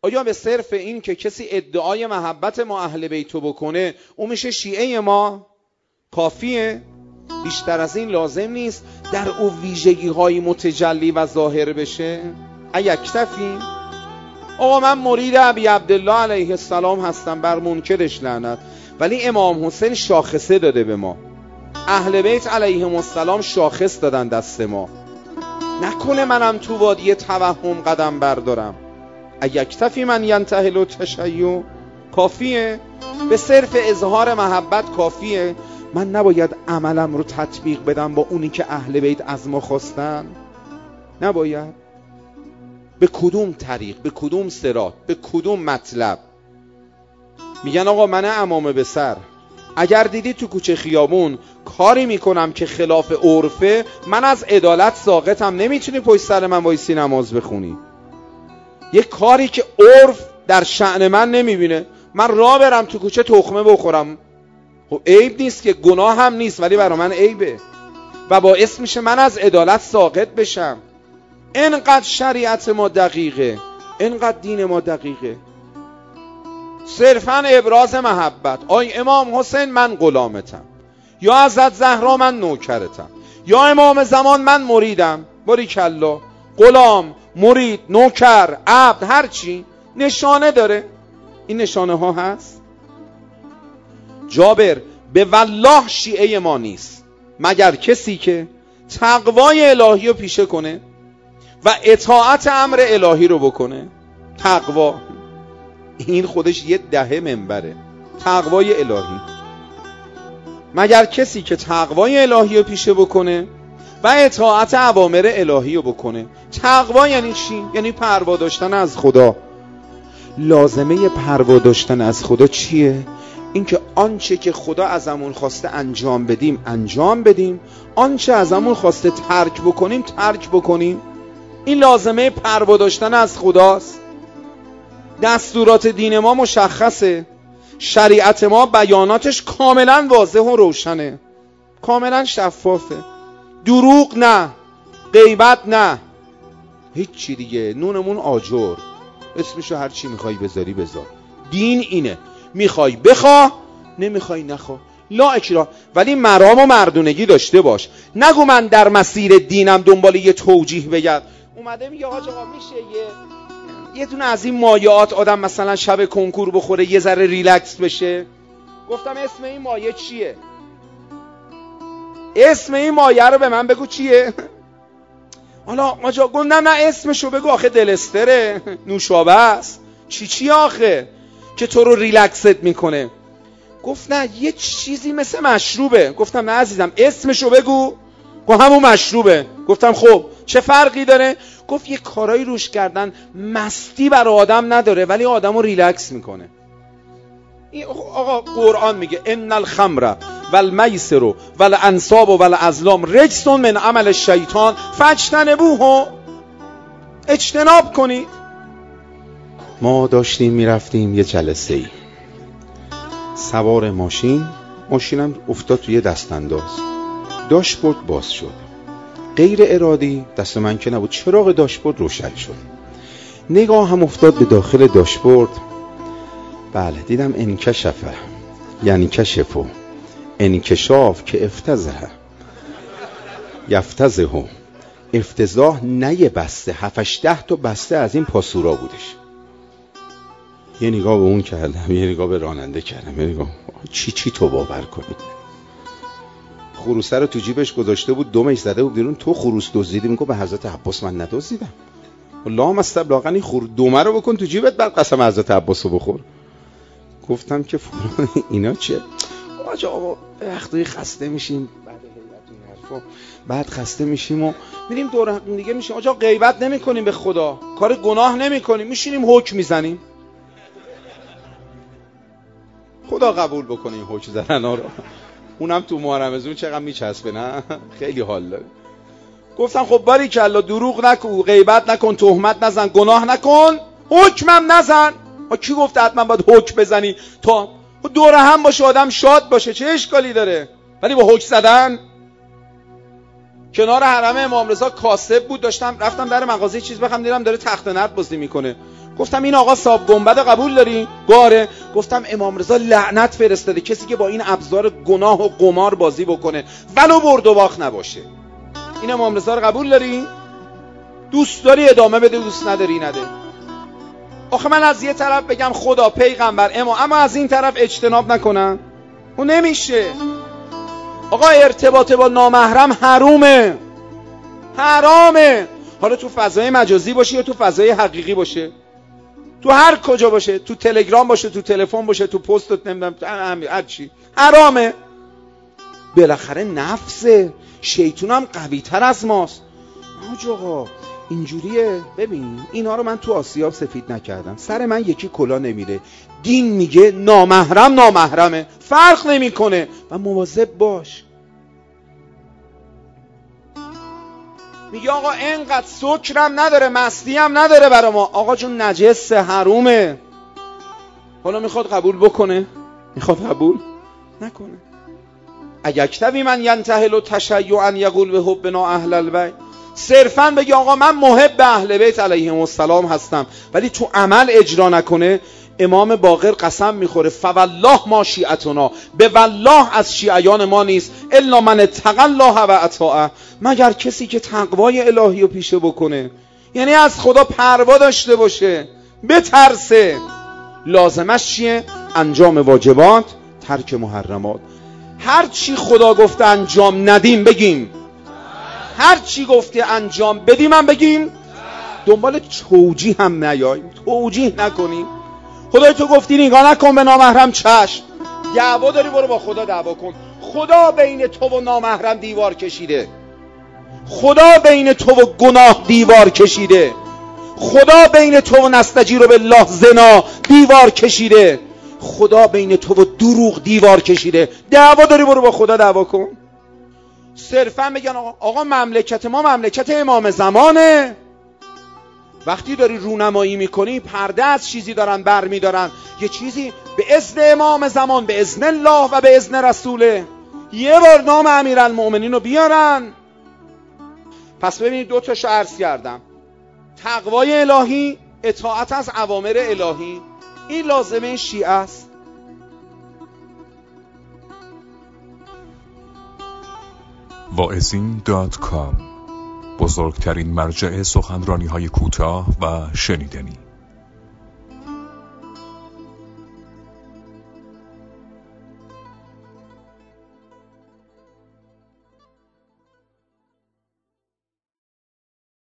آیا به صرف این که کسی ادعای محبت ما اهل بیتو بکنه اون میشه شیعه ما؟ کافیه؟ بیشتر از این لازم نیست در او ویژگی های متجلی و ظاهر بشه؟ ایکتفی؟ آقا من مرید ابی عبدالله علیه السلام هستم، بر منکرش لعنت، ولی امام حسین شاخصه داده به ما، اهل بیت علیهم السلام شاخص دادن دست ما، نکنه منم تو وادی توهم قدم بردارم. ایکتفی من ینتهل التشیع؟ کافیه؟ به صرف اظهار محبت کافیه؟ من نباید عملم رو تطبیق بدم با اونی که اهل بیت از ما خواستن؟ نباید؟ به کدوم طریق، به کدوم صراط، به کدوم مطلب؟ میگن آقا من امامه به سر، اگر دیدی تو کوچه خیابون کاری میکنم که خلاف عرفه، من از عدالت ساقطم، نمیتونی پشت سر من وایسی نماز بخونی. یه کاری که عرف در شأن من نمیبینه، من راه برم تو کوچه تخمه بخورم، خب عیب نیست که، گناه هم نیست، ولی برای من عیبه و باعث میشه من از عدالت ساقط بشم. اینقدر شریعت ما دقیقه، اینقدر دین ما دقیقه، صرفاً ابراز محبت. آی امام حسین من غلامتم، یا حضرت زهرا من نوکرتم، یا امام زمان من مریدم، باریکالله، غلام، مرید، نوکر، عبد، هرچی نشانه داره. این نشانه ها هست. جابر به والله شیعه ما نیست مگر کسی که تقوای الهی رو پیشه کنه و اطاعت امر الهی رو بکنه. تقوا این خودش یه دهه منبره، تقوای الهی. مگر کسی که تقوای الهی رو پیشه بکنه و اطاعت اوامر الهی رو بکنه. تقوا یعنی چی؟ یعنی پروا داشتن از خدا. لازمه پروا داشتن از خدا چیه؟ اینکه آنچه که خدا ازمون خواسته انجام بدیم انجام بدیم، آنچه ازمون خواسته ترک بکنیم ترک بکنیم. این لازمه پروا داشتن از خداست. دستورات دین ما مشخصه، شریعت ما بیاناتش کاملا واضح و روشنه، کاملا شفافه. دروغ نه، غیبت نه، هیچ چی دیگه، نونمون آجر، اسمشو هر چی میخوای بذاری بذار. دین اینه، میخوای بخواه، نمیخوای نخواه، لا اکراه. ولی مرام و مردونگی داشته باش. نگو من در مسیر دینم دنبال یه توجیه بگرد. اومده میگه آقا میشه یه دونه از این مایعات آدم مثلا شب کنکور بخوره یه ذره ریلکس بشه؟ گفتم اسم این مایع چیه؟ اسم این مایع رو به من بگو چیه؟ حالا آجا گفتم نه اسمشو بگو، آخه دلستره، نوشابه است، چی آخه که تو رو ریلکست میکنه؟ گفت نه یه چیزی مثل مشروبه. گفتم نه عزیزم اسمشو بگو. گفت همون مشروبه. گفتم خب چه فرقی داره؟ گفت یه کارایی روش کردن مستی برای آدم نداره ولی آدمو ریلکس میکنه. آقا قرآن میگه ان الخمر والمیسر والانصاب والازلام رجس من عمل الشیطان فاجتنبوه، اجتناب کنید. ما داشتیم میرفتیم یه جلسه ای، سوار ماشینم افتاد توی دست انداز، داشبورد باز شد، غیر ارادی، دست من که نبود، چراغ داشبورد روشن شد، نگاه هم افتاد به داخل داشبورد. بله دیدم انکشفه، یعنی کشفو، انکشاف که افتزه یفتزه، افتضاح نه بسته، 7-8 تا بسته از این پاسورا بودش. یه نگاه به اون کردم، یه نگاه به راننده کردم، یه نگاه چی تو باور کنی؟ خروسه رو تو جیبش گذاشته بود، دمش زده بود بیرون. تو خروس دزدیدی؟ میگه به حضرت عباس من ندزدیدم. اللهم استبلاغا این دومه رو بکن تو جیبت، بعد قسم حضرت عباس رو بخور. گفتم که فلان اینا چیه؟ آقا وقتی خسته میشیم بعد خسته میشیم و میریم دور هم دیگه میشیم. آقا غیبت نمیکنیم به خدا، کار گناه نمیکنیم، میشینیم حکم میزنیم. خدا قبول بکنه این حکم زدنا رو. اونم تو محرم از اون چقدر میچسبه، نه خیلی حال داره. گفتم خب باریکالله، دروغ نکن، غیبت نکن، تهمت نزن، گناه نکن، حکمم نزن. کی گفته حتما باید حکم بزنی؟ تو دور هم باشه آدم شاد باشه، چه اشکالی داره؟ ولی با حکم زدن. کنار حرم امام رضا کاسب بود، رفتم در مغازه چیز بخرم، دیدم داره تخت نرد بازی میکنه. گفتم این آقا صاحب گنبد قبول داری؟ گاره. گفتم امام رضا لعنت فرستاده کسی که با این ابزار گناه و قمار بازی بکنه ولو برد و باخت نباشه. این امام رضا رو قبول داری؟ دوست داری ادامه بده، دوست نداری نده. آخه من از یه طرف بگم خدا پیغمبر اما از این طرف اجتناب نکنم؟ اون نمیشه. آقا ارتباط با نامحرم حرامه. حالا تو فضای مجازی باشه یا تو فضای حقیقی باشه، تو هر کجا باشه، تو تلگرام باشه، تو تلفن باشه، تو پست، نمیدونم هر چی، حرامه. بالاخره نفسه، شیطان هم قوی تر از ماست. آقا اینجوریه. ببین اینا رو من تو آسیاب سفید نکردم، سر من یکی کلا نمیره. دین میگه نامحرمه، فرق نمیکنه و مواظب باش. میگه آقا اینقدر سکرم نداره، مستی هم نداره برا ما. آقا جون نجس، حرومه. حالا میخواد قبول بکنه، میخواد قبول نکنه. اگکتوی من ینتهل تشیعا یقول به حبنا اهل البیت، صرفا بگی آقا من محب اهل بیت علیهم السلام هستم ولی تو عمل اجرا نکنه، امام باقر قسم میخوره فوالله ما شیعتنا، به والله از شیعیان ما نیست، الا من اتقی الله و اطاعه، مگر کسی که تقوای الهی رو پیشه بکنه، یعنی از خدا پروا داشته باشه، بترسه. لازمش چیه؟ انجام واجبات، ترک محرمات. هر چی خدا گفته انجام ندیم بگیم، هر چی گفته انجام بدیم هم بگیم، دنبال توجیه هم نیاییم، توجیه نکنیم. خدای تو گفتی نگاه نکن به نامحرم، چشم. دعوا داری برو با خدا دعوا کن. خدا بین تو و نامحرم دیوار کشیده، خدا بین تو و گناه دیوار کشیده، خدا بین تو و نستجیر بالله زنا دیوار کشیده، خدا بین تو و دروغ دیوار کشیده. دعوا داری برو با خدا دعوا کن. صرفا بگن آقا مملکت ما مملکت امام زمانه. وقتی داری رونمایی میکنی پرده از چیزی دارن برمیدارن، یه چیزی به اذن امام زمان، به اذن الله و به اذن رسوله. یه بار نام امیرالمؤمنین رو بیارن. پس ببینید دو تاشو عرض کردم، تقوای الهی، اطاعت از اوامر الهی، این لازمه شیعه است. واعظین.com، بزرگترین مرجع سخنرانی‌های کوتاه و شنیدنی.